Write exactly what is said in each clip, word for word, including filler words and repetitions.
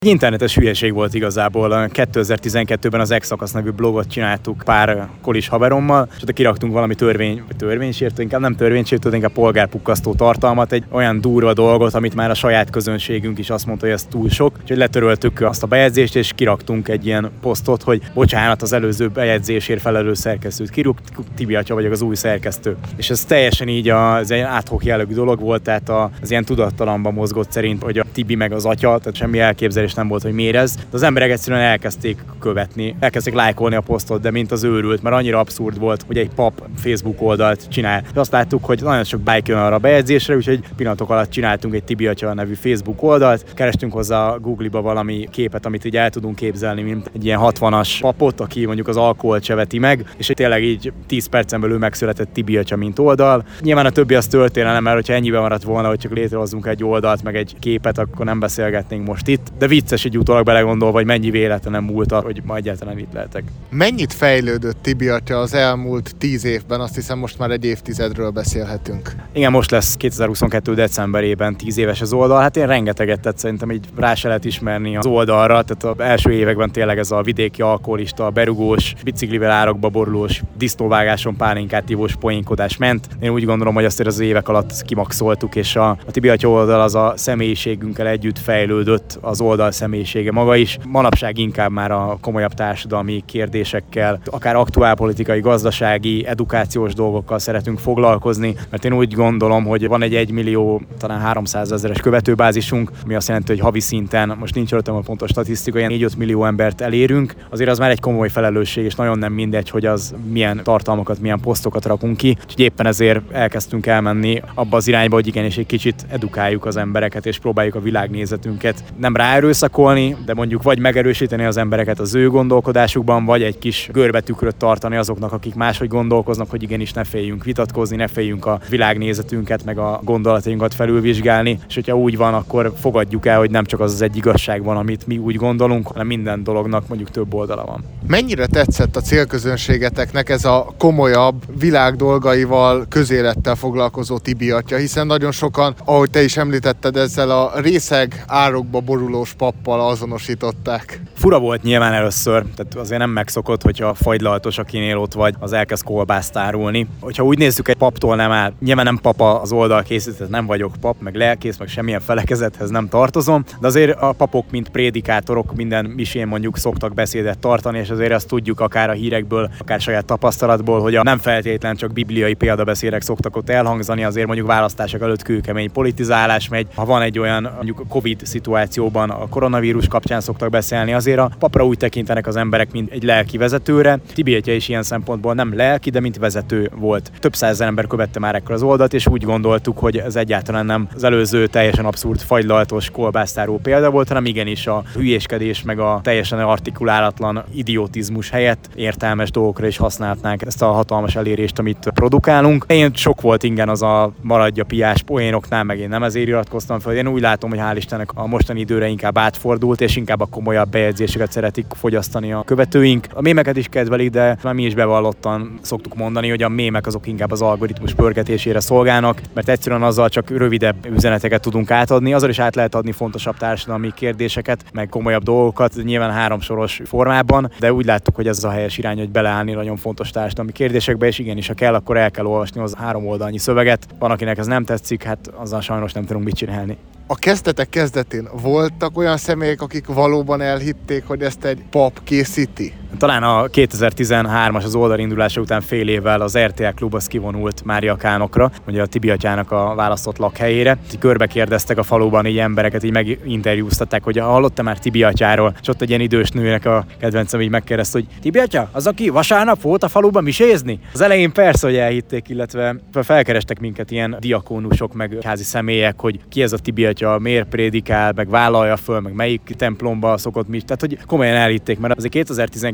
Egy internetes hülyeség volt igazából. kétezer-tizenkettőben az X-szakasz nevű blogot csináltuk pár kolis haverommal, és ott kiraktunk valami törvény, törvénysértő, inkább nem törvénysértő, inkább polgárpukkasztó tartalmat, egy olyan durva dolgot, amit már a saját közönségünk is azt mondta, hogy ez túl sok. Úgyhogy letöröltük azt a bejegyzést, és kiraktunk egy ilyen posztot, hogy bocsánat, az előző bejegyzésért felelős szerkesztőt kirúgtuk, Tibi atya vagyok az új szerkesztő. És ez teljesen így az egy ad hoc jellegű dolog volt, tehát az ilyen tudattalamban mozgott szerint, hogy a Tibi meg az atya, tehát semmi elképzelés nem volt, hogy miért ez. De az emberek egyszerűen elkezdték követni, elkezdték lájkolni a posztot, de mint az őrült, mert annyira abszurd volt, hogy egy pap Facebook oldalt csinál. És azt láttuk, hogy nagyon sok bike jön arra a bejegyzésre, úgyhogy pillanatok alatt csináltunk egy Tibi atya nevű Facebook oldalt, kerestünk hozzá a Google-ba valami képet, amit így el tudunk képzelni, mint egy ilyen hatvanas papot, aki mondjuk az alkoholt se veti meg, és tényleg így tíz percen belül megszületett Tibi atya, mint oldal. Nyilván a többi az történelem, mert hogyha ennyiben maradt volna, hogy csak létrehozunk egy oldalt, meg egy képet, akkor nem beszélgetnénk most itt. De vicces egy utólag belegondolva, hogy mennyi véletlenem múlt, hogy ma egyáltalán itt lehetek. Mennyit fejlődött Tibi atya az elmúlt tíz évben? Azt hiszem, most már egy évtizedről beszélhetünk. Igen, most lesz kétezer-huszonkettő decemberében tíz éves az oldal. Hát én rengeteget, tehát szerintem így rá se lehet ismerni az oldalra. Tehát az első években tényleg ez a vidéki alkoholista, berugós, biciklivel árokba borulós, disznóvágáson pálinkát ivós poénkodás ment. Én úgy gondolom, hogy azt az évek alatt kimaxoltuk, és a, a Tibi atya oldal az a személyiségünkkel együtt fejlődött, az oldal személyisége maga is. Manapság inkább már a komolyabb társadalmi kérdésekkel, akár aktuálpolitikai, gazdasági, edukációs dolgokkal szeretünk foglalkozni, mert én úgy gondolom, hogy van egy egymillió, talán háromszázezeres követőbázisunk, ami azt jelenti, hogy havi szinten, most nincs előttem a pontos statisztika, ilyen négy-öt millió embert elérünk. Azért az már egy komoly felelősség, és nagyon nem mindegy, hogy az milyen tartalmakat, milyen posztokat rakunk ki. Úgyhogy éppen ezért elkezdtünk elmenni abba az irányba, hogy igenis egy kicsit edukáljuk az embereket, és próbáljuk a világnézetünket nem ráerőszakolni, de mondjuk vagy megerősíteni az embereket az ő gondolkodásukban, vagy egy kis görbetükröt tartani azoknak, akik máshogy gondolkoznak, hogy igenis ne féljünk vitatkozni, ne féljünk a világnézetünket, meg a gondolatainkat felülvizsgálni, és hogyha úgy van, akkor fogadjuk el, hogy nem csak az az egy igazság van, amit mi úgy gondolunk, hanem minden dolognak mondjuk több oldala van. Mennyire tetszett a célközönségeteknek ez a komolyabb, világ dolgaival, közélettel foglalkozó Tibi atya, hiszen nagyon sokan, ahogy te is említetted, ezzel a részeg árokba borulós pappal azonosították. Fura volt nyilván először, tehát azért nem megszokott, hogyha fagylaltos, akinél ott vagy, az elkezd kolbászt árulni. Hogyha úgy nézzük, egy paptól nem áll, nyilván nem papa az oldal készített, nem vagyok pap, meg lelkész, meg semmilyen felekezethez nem tartozom, de azért a papok, mint prédikátorok minden misén mondjuk szoktak beszédet tartani, és azért azt tudjuk akár a hírekből, akár saját tapasztalatból, hogy a nem feltétlen csak bibliai példabeszédek szoktak ott elhangzani, azért mondjuk választások előtt kőkemény politizálás megy. Ha van egy olyan mondjuk Covid szituációban, a koronavírus kapcsán szoktak beszélni, azért a papra úgy tekintenek az emberek, mint egy lelki vezetőre. Tibi atya is ilyen szempontból nem lelki, de mint vezető volt. Több százezer ember követte már ekkor az oldalt, és úgy gondoltuk, hogy ez egyáltalán nem az előző teljesen abszurd fagylaltos kolbásztáró példa volt, hanem igenis a hülyéskedés meg a teljesen artikulálatlan idiotizmus helyett értelmes dolgokra is használhatnánk ezt a hatalmas elérést, amit produkálunk. Én sok volt ingen az a maradja piás poénoknál, meg én nem ezért iratkoztam fel. Én úgy látom, hogy hál' Istennek a mostani időre inkább átfordult, és inkább a komolyabb bejegyzéseket szeretik fogyasztani a követőink. A mémeket is kedvelik, de már mi is bevallottan szoktuk mondani, hogy a mémek azok inkább az algoritmus pörgetésére szolgálnak, mert egyszerűen azzal csak rövidebb üzeneteket tudunk átadni, azzal is át lehet adni fontosabb társadalmi kérdéseket, meg komolyabb dolgokat, nyilván háromsoros formában, de úgy láttuk, hogy ez a helyes irány, hogy beleállni nagyon fontos társadalmi kérdésekbe, és igenis, ha kell, akkor el kell olvasni az három oldalnyi szöveget. Van, akinek ez nem tetszik, hát azzal sajnos nem tudunk mit csinálni. A kezdetek kezdetén voltak olyan személyek, akik valóban elhitték, hogy ezt egy pap készíti? Talán a kétezer-tizenhármas az oldalindullása után fél évvel az er té el Klub az kivonult Mária Kánokra, ugye a Tibi atyának a választott lakhelyére. Körbe kérdeztek a faluban így embereket, így meginterjúztatták, hogy hallottam már Tibi atyáról, és ott egy ilyen idős nőnek a kedvencem így megkérdezte, hogy Tibi atya, az aki vasárnap volt a faluban misézni? Az elején persze, hogy elhitték, illetve felkerestek minket ilyen diakónusok, meg házi személyek, hogy ki ez a Tibi atya, miért prédikál, meg vállalja föl, meg melyik templomba szokott mi. Tehát, hogy komolyan elhitték, mert azért kétezer-tizenkettő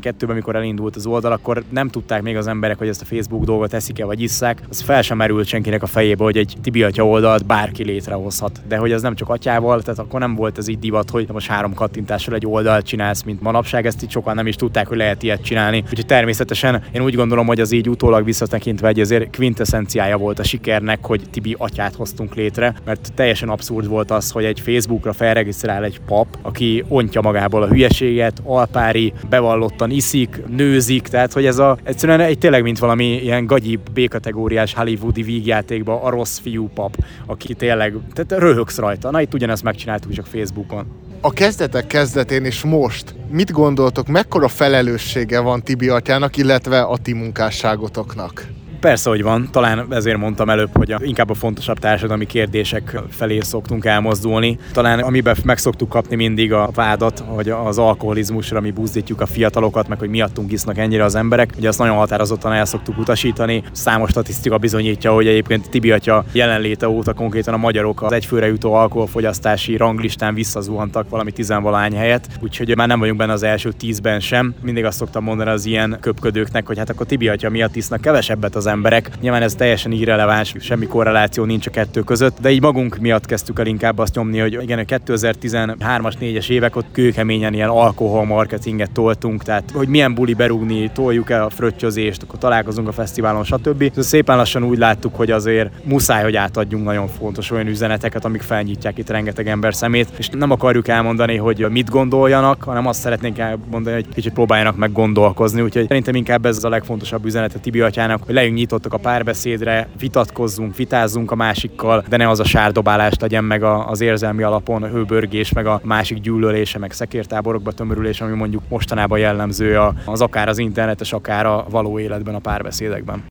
kétezer-kettőben, amikor elindult az oldal, akkor nem tudták még az emberek, hogy ezt a Facebook dolgot eszik-e vagy isszák. Az fel sem merült senkinek a fejébe, hogy egy Tibi atya oldalt bárki létrehozhat. De hogy ez nem csak atyával, tehát akkor nem volt ez így divat, hogy most három kattintással egy oldalt csinálsz, mint manapság, ezt így sokan nem is tudták, hogy lehet ilyet csinálni. Úgyhogy természetesen én úgy gondolom, hogy az így utólag visszatekintve egy azért kvintessenciája volt a sikernek, hogy Tibi atyát hoztunk létre, mert teljesen abszurd volt az, hogy egy Facebookra felregisztrál egy pap, aki ontja magából a hülyeséget, alpári, bevallottan iszik, nőzik, tehát hogy ez a egyszerűen egy tényleg mint valami ilyen gagyi B-kategóriás hollywoodi vígjátékban a rossz fiú pap, aki tényleg, tehát röhögsz rajta. Na itt ugyanezt megcsináltuk csak Facebookon. A kezdetek kezdetén és most mit gondoltok, mekkora felelőssége van Tibi atyának, illetve a ti munkásságotoknak? Persze, hogy van. Talán ezért mondtam előbb, hogy a, inkább a fontosabb társadalmi kérdések felé szoktunk elmozdulni. Talán amiben meg szoktuk kapni mindig a vádat, hogy az alkoholizmusra mi buzdítjuk a fiatalokat, meg hogy miattunk isznak ennyire az emberek. Ugye azt nagyon határozottan el szoktuk utasítani. Számos statisztika bizonyítja, hogy egyébként Tibi atya jelenléte óta konkrétan a magyarok az egyfőre jutó alkoholfogyasztási ranglistán visszazuhantak valami tizenvalány helyet. Úgyhogy már nem vagyunk benne az első tízben sem. Mindig azt szoktam mondani az ilyen köpködőknek, hogy hát akkor Tibi atya miatt isznak kevesebbet az emberek. Nyilván ez teljesen irreleváns, semmi korreláció nincs a kettő között, de így magunk miatt kezdtük el inkább azt nyomni, hogy igen, a kétezer-tizenhármas, négyes évek ott kőkeményen ilyen alkohol marketinget toltunk, tehát hogy milyen buli berúgni, toljuk el a fröccsözést, akkor találkozunk a fesztiválon, stb. De szépen lassan úgy láttuk, hogy azért muszáj, hogy átadjunk nagyon fontos olyan üzeneteket, amik felnyitják itt rengeteg ember szemét, és nem akarjuk elmondani, hogy mit gondoljanak, hanem azt szeretnénk elmondani, hogy kicsit próbáljanak meg gondolkozni, úgyhogy szerintem inkább ez a legfontosabb üzenet a Tibi atyának, hogy legyünk nyitottak a párbeszédre, vitatkozzunk, vitázzunk a másikkal, de ne az a sárdobálás legyen meg az érzelmi alapon, a hőbörgés, meg a másik gyűlölése, meg szekértáborokba tömörülés, ami mondjuk mostanában jellemző az akár az internetes, akár a való életben, a párbeszédekben.